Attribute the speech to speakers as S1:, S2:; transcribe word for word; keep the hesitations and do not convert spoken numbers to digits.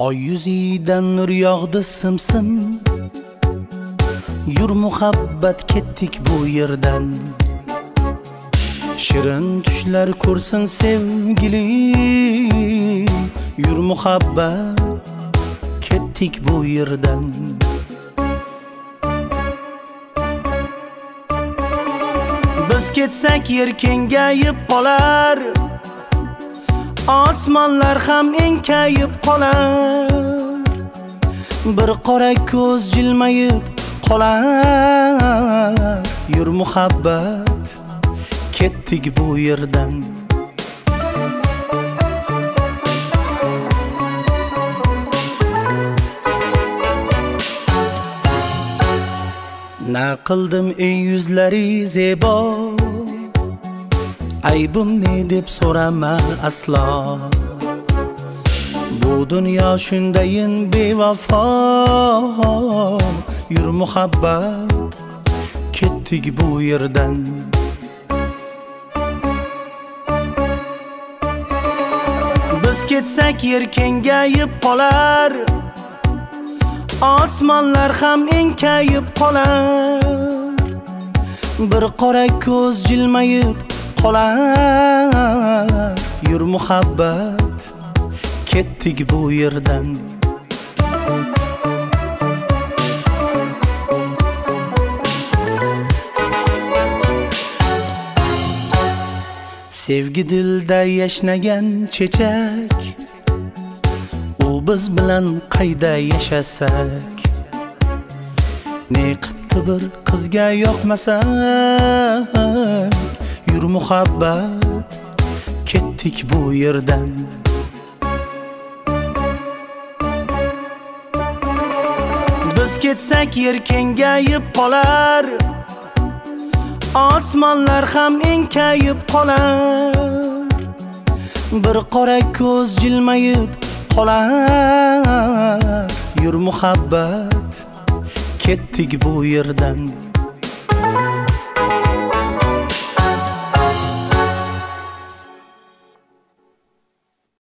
S1: Oy yuzidan nur yog'di simsim. Yur muhabbat ketdik bu yerdan. Shirin tushlar ko'rsin sevgili. Yur muhabbat ketdik bu yerdan. Biz ketsak yer kengayib qolar. Osmonlar ham enkayib qolar. Bir qora ko'z jilmayib qolar. Yur muhabbat ketdik bu yerdan. Na qildim ey yuzlari zebo. Aybim ne deb so'rama aslo. Bu dunyo shundayin bevafo. Yur muhabbat ketdik bu yerdan. Biz ketsak yer kengayib qolar. Osmonlar ham enkayib qolar. Bir qora ko'z jilmayib qolar. Yur muhabbat ketdik bu yerdan. Sevgi dilda yashnagan chechak. U biz bilan qayda yashasak. Ne qipti bir qizga yoqmasak. Yur muhabbat ketdik bu yerdan. Biz ketsak yer kengayib qolar. Osmonlar ham enkayib qolar. Bir qora ko'z jilmayib qolar. Yur muhabbat ketdik bu yerdan.